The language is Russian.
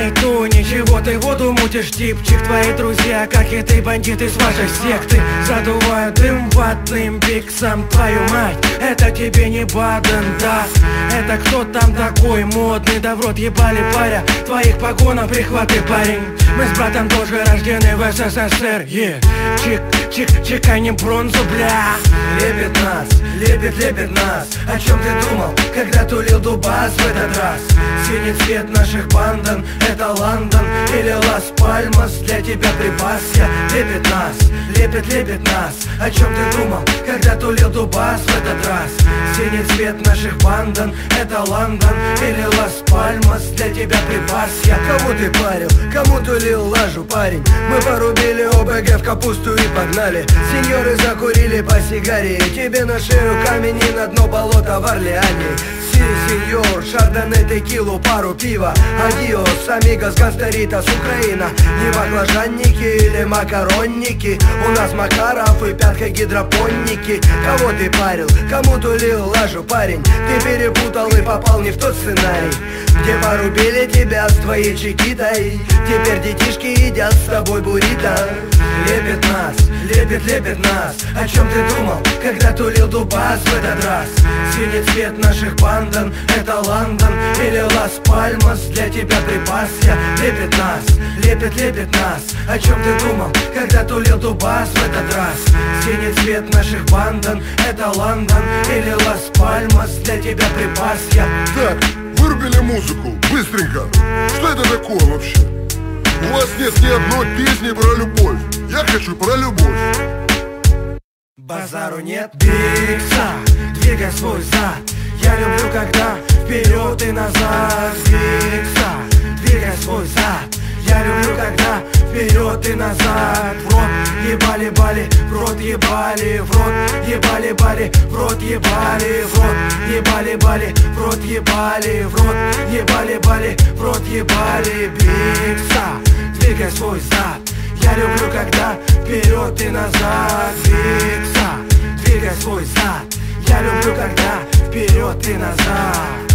Эй, ту, ничего ты воду мутишь, типчик. Твои друзья, как и ты, бандиты с вашей секты, задувают дым ватным пиксом. Твою мать, это тебе не Баден, да. Это кто там такой модный? Да в рот ебали паря, твоих погонов прихваты, парень. Мы с братом тоже рождены в СССР, Чик, чик, чеканем бронзу, бля. Лепит нас. О чем ты думал, когда тулил дубас в этот раз? Синий цвет наших бандан, это Лондон или Лас-Пальмас, для тебя припасся. Лепит нас. О чем ты думал, когда тулил дубас в этот раз? Синий цвет наших бандан, это Лондон или Лас-Пальмас, для тебя припасся. Кому ты парил, кому тулил лажу, парень? Мы порубили ОБГ в капусту и погнали. Сеньоры закурили по сигаре, тебе на шею камень и на дно болота в Орлеане. Сеньор, шардоне, текилу, пару пива. Адиос, амигос, гангстеритас, Украина. Не баклажанники или макаронники, у нас Макаров и пятка гидропонники. Кого ты парил, кому тулил лажу, парень? Ты перепутал и попал не в тот сценарий, где порубили тебя с твоей чекитой. Теперь детишки едят с тобой буррито. Лепит нас. О чем ты думал, когда тулил дубас в этот раз? Синий цвет наших бандан, это Лондон или Лас-Пальмас, для тебя припасся. Лепит нас. О чем ты думал, когда тулил дубас в этот раз? Синий цвет наших бандан, это Лондон или Лас-Пальмас, для тебя припасся. Так, вырубили музыку, быстренько. Что это такое вообще? У вас нет ни одной песни про любовь. Я хочу про любовь. Базару нет, Бикса, двигай свой зад. Я люблю, когда вперед и назад. Бикса, двигай свой зад. Я люблю, когда вперед и назад. В рот ебали бали, в рот ебали, в рот ебали бали, в рот ебали, в рот ебали бали, в рот ебали, в рот ебали бали, в рот ебали. Бикса, двигай свой зад. Я люблю, когда вперед и назад. Бикса, двигай свой зад. Я люблю, когда вперед и назад.